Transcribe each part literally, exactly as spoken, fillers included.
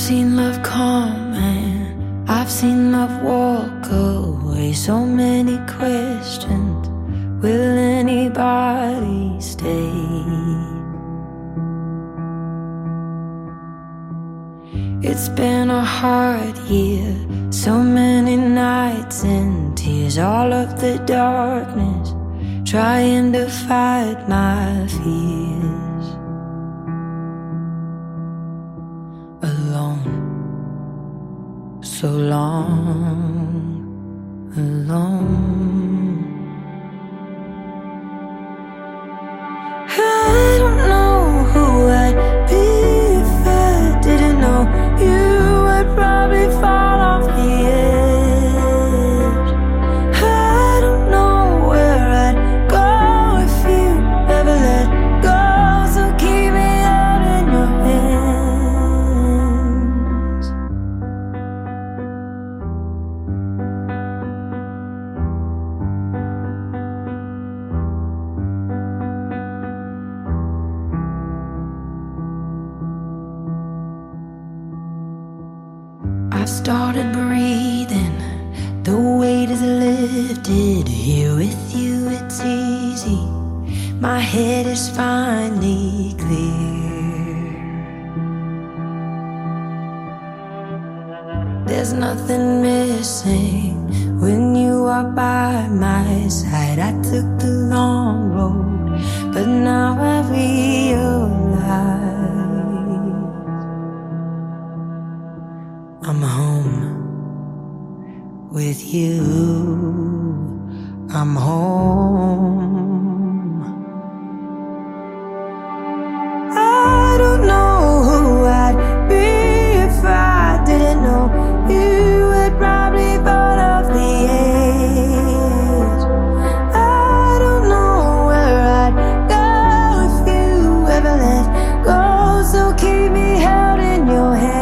seen love come and I've seen love walk away. So many questions, will anybody stay? It's been a hard year, so many nights and tears, all of the darkness trying to fight my fears. Alone, so long alone. I don't know who I'd be if I didn't know you would probably fall off the edge. I don't know where I'd go if you ever let go, so keep me out in your hands. I've started breathing, the weight is lifted. Here with you it's easy, my head is finally clear. There's nothing missing when you are by my side. I took the long road, but now I realize I'm home with you. I'm home. I don't know who I'd be if I didn't know you would probably fall off the edge. I don't know where I'd go if you ever let go, so keep me held in your hands.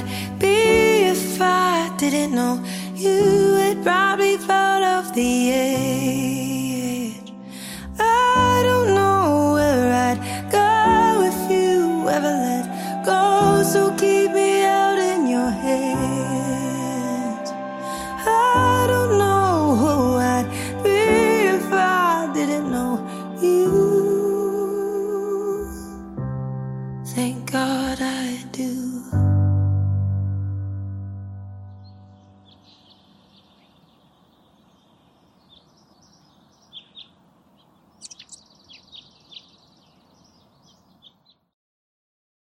Didn't know you would probably fall off the edge.